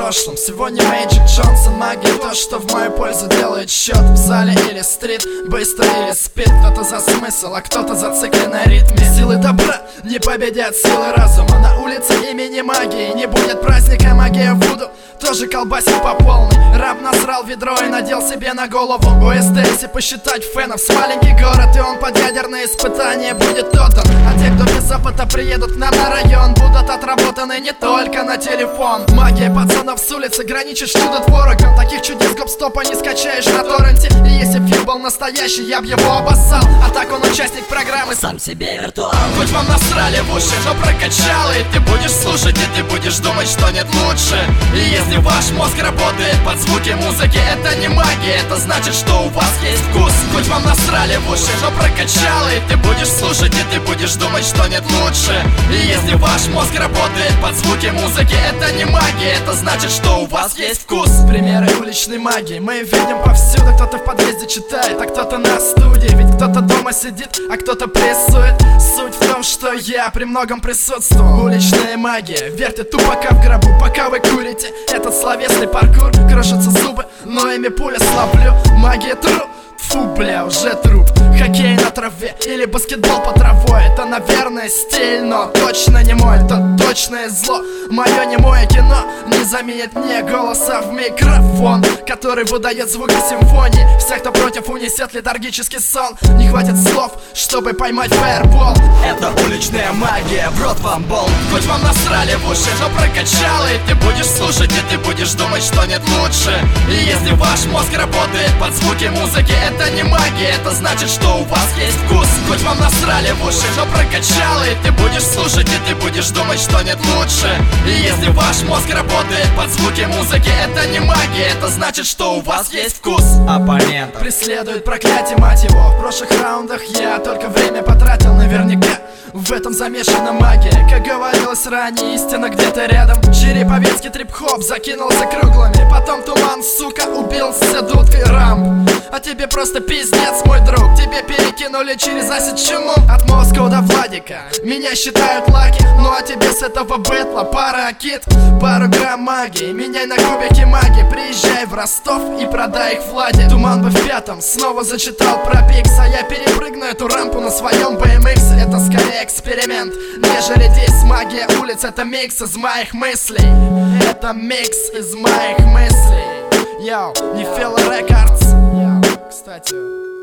прошлом. Сегодня Мэджик Джонсон, магия, то, что в мою пользу делает счет. В зале или стрит, быстро или спит. Кто-то за смысл, а кто-то зациклен на ритме. Силы добра не победят силы разума. На улице имени магии не будет праздника, магия Вуду тоже колбасит по полной. Раб насрал ведро и надел себе на голову ОСТ, если посчитать фенов. С маленький город, и он под ядерные испытания будет отдан. А те, кто без опыта приедут к нам на район, будут отработаны не только на телефон. Магия пацанов с улицы граничит чудотворогом. Таких чудес гоп-стопа не скачаешь на торренте. И если б Фил был настоящий, я б его обоссал. А так он участник программы, сам себе виртуал. Хоть вам насрали в уши, но прокачал. И ты будешь слушать, и ты будешь думать, что нет лучше. И если ваш мозг работает под звуки музыки, это не магия, это значит, что у вас есть вкус. Хоть вам насрали в уши, но прокачал. И ты будешь слушать, и ты будешь думать, что нет лучше. И если ваш мозг работает под звуки музыки, это не магия, это значит, что у вас есть вкус. Примеры уличной магии мы видим повсюду. Кто-то в подъезде читает, а кто-то на студии. Ведь кто-то дома сидит, а кто-то прессует. Суть в том, что я при многом присутствую. Уличная магия вертит тупака в гробу, пока вы курите. Этот словесный паркур, крошатся зубы, но ими пуля слаблю. Магия тру, фу, бля, уже труп. Хоккей на траве или баскетбол по травой, это, наверное, стиль, но точно не мой. Это точное зло, мое немое кино не заменит мне голоса в микрофон, который выдает звуки симфонии. Всех, кто против, унесет летаргический сон. Не хватит слов, чтобы поймать фаербол. Это уличная магия, в рот вам болт. Хоть вам насрали в уши, но прокачал. И ты будешь слушать, и ты будешь думать, что нет лучше. И если ваш мозг работает под звуки музыки, это не магия, это значит, что у вас есть вкус. Хоть вам насрали в уши, но прокачал. И ты будешь слушать, и ты будешь думать, что нет лучше. И если ваш мозг работает под звуки музыки, это не магия, это значит, что у вас есть вкус. Оппонент преследует проклятие, мать его. В прошлых раундах я только время потратил. Наверняка в этом замешана магия. Как говорилось ранее, истина где-то рядом. Череповецкий трип-хоп закинулся круглыми. Потом туман, сука, убился дудкой рамп. А тебе просто пиздец, мой друг. Тебе перекинули через асид чуму. От Москвы до Владика меня считают лаки. Ну а тебе с этого бэтла пара кит, пару грамм магии. Меняй на кубики магии. Приезжай в Ростов и продай их Владе. Туман бы в пятом снова зачитал про Пикс. А я перепрыгну эту рампу на своем BMX. Это скорее эксперимент, нежели дис. Магия улиц — это микс из моих мыслей. Это микс из моих мыслей. Йоу, не Фил Рекордс. Кстати,